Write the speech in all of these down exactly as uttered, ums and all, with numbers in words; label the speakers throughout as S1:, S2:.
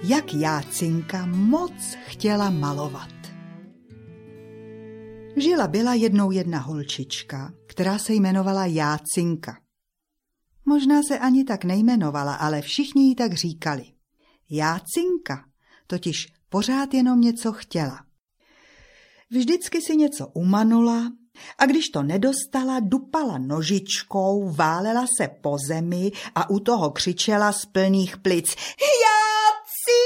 S1: jak Jácinka moc chtěla malovat. Žila byla jednou jedna holčička, která se jmenovala Jácinka. Možná se ani tak nejmenovala, ale všichni jí tak říkali. Jácinka totiž pořád jenom něco chtěla. Vždycky si něco umanula a když to nedostala, dupala nožičkou, válela se po zemi a u toho křičela z plných plic. Jáci!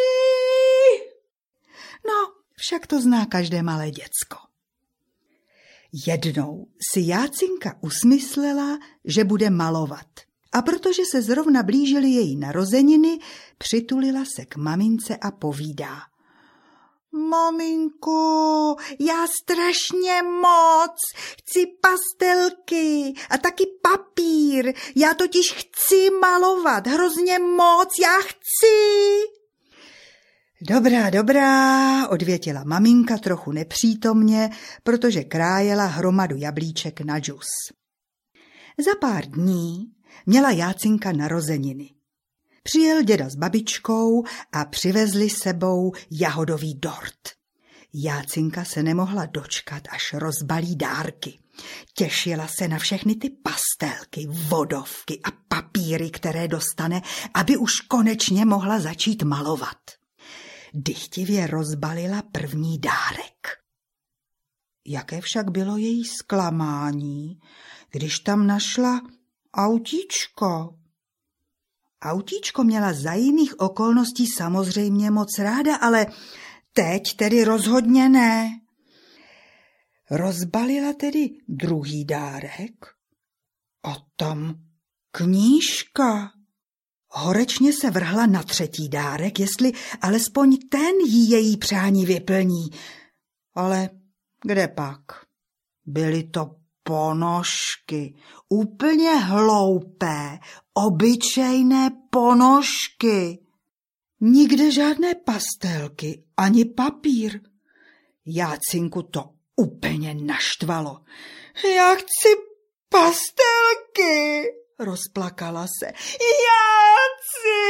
S1: No, však to zná každé malé děcko. Jednou si Jácinka usmyslela, že bude malovat. A protože se zrovna blížily její narozeniny, přitulila se k mamince a povídá. Maminko, já strašně moc chci pastelky a taky papír. Já totiž chci malovat, hrozně moc, já chci. Dobrá, dobrá, odvětila maminka trochu nepřítomně, protože krájela hromadu jablíček na džus. Za pár dní měla Jácinka narozeniny. Přijel děda s babičkou a přivezli sebou jahodový dort. Jácinka se nemohla dočkat, až rozbalí dárky. Těšila se na všechny ty pastelky, vodovky a papíry, které dostane, aby už konečně mohla začít malovat. Dychtivě rozbalila první dárek. Jaké však bylo její zklamání, když tam našla autíčko. Autíčko měla za jiných okolností samozřejmě moc ráda, ale teď tedy rozhodně ne. Rozbalila tedy druhý dárek a tam knížka. Horečně se vrhla na třetí dárek, jestli alespoň ten jí její přání vyplní. Ale kde pak? Byly to ponožky, úplně hloupé, obyčejné ponožky. Nikde žádné pastelky, ani papír. Jácinku to úplně naštvalo. Já chci pastelky, rozplakala se. Jáci!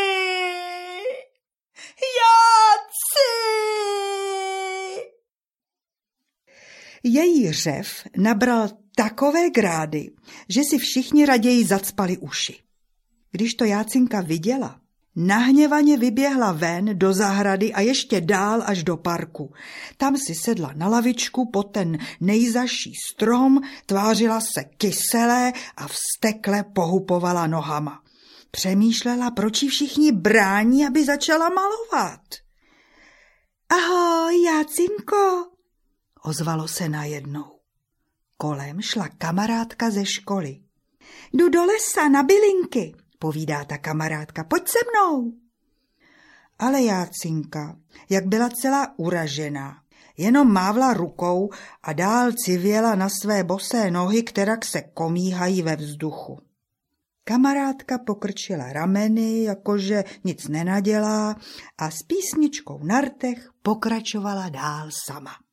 S1: Jáci! Její řev nabral takové grády, že si všichni raději zacpali uši. Když to Jácinka viděla, nahněvaně vyběhla ven do zahrady a ještě dál až do parku. Tam si sedla na lavičku pod ten nejzaší strom, tvářila se kyselé a vztekle pohupovala nohama. Přemýšlela, proč jí všichni brání, aby začala malovat. Ahoj, Jácinko, ozvalo se najednou. Kolem šla kamarádka ze školy. Jdu do lesa na bylinky, povídá ta kamarádka, pojď se mnou. Ale Jácinka, jak byla celá uražená, jenom mávla rukou a dál civěla na své bosé nohy, kterak se komíhají ve vzduchu. Kamarádka pokrčila rameny, jakože nic nenadělá a s písničkou na rtech pokračovala dál sama.